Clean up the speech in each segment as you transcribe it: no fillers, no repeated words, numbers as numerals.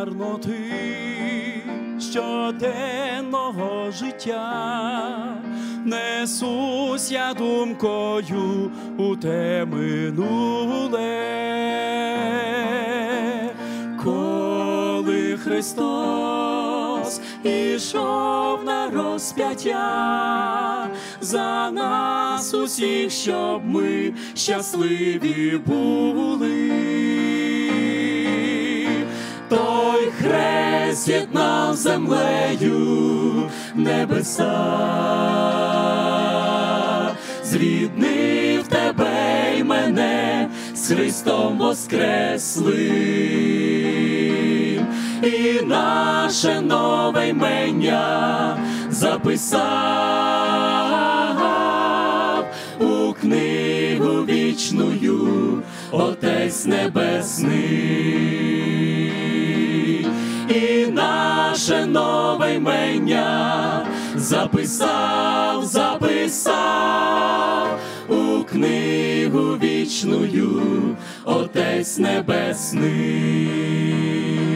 марноти щоденного життя, несусь я думкою у те минуле. Коли Христос ішов на розп'яття за нас усіх, щоб ми щасливі були, той хрест з'єднав землею небеса, зріднив тебе й мене з Христом воскреслим, і наше нове ім'я записав у книгу вічную Отець Небесний, і наше нове ім'я записав у книгу вічную Отець Небесний.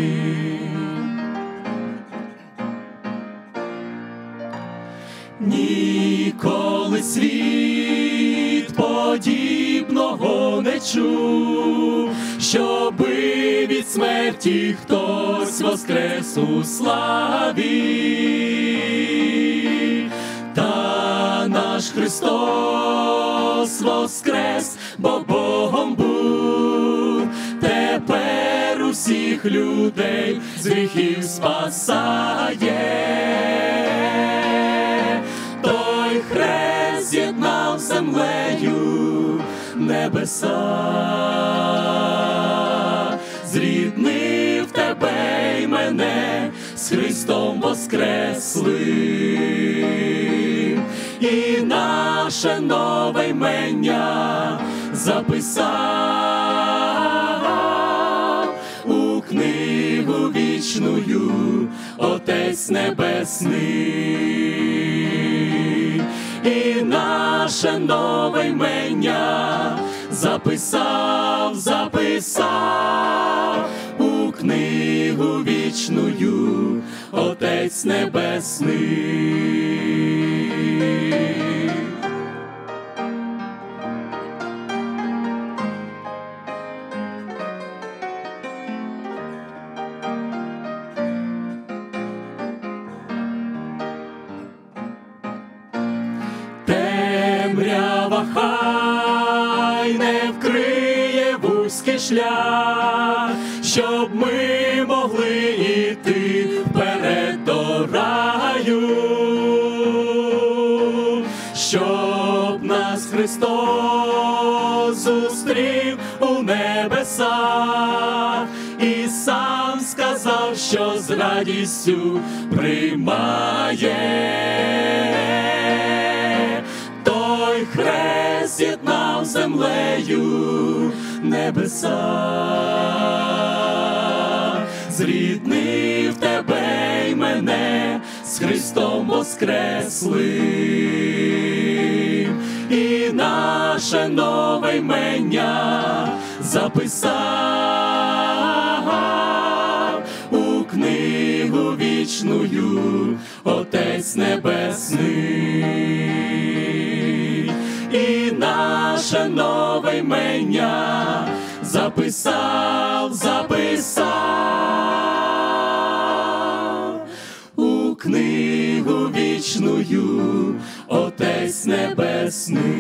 Ніколи світ подібного не чув, щоби від смерті хтось воскрес у славі. Та наш Христос воскрес, бо Богом був, тепер усіх людей з гріхів спасає. Той хрест з'єднав землею небеса, зріднив тебе й мене з Христом воскреслим, і наше нове ім'я записав у книгу вічную Отець Небесний, і наше нове ім'я записав у книгу вічную Отець Небесний. Темрява хай не вкриє вузький шлях, щоб ми могли йти вперед до раю, щоб нас Христос зустрів у небесах і сам сказав, що з радістю приймає. Той хрест з'єднав землею небеса, зріднив тебе й мене з Христом воскреслим, і наше нове ім'я записав у книгу вічную Отець Небесний, і наше нове ім'я записав у книгу вічную Отець Небесний.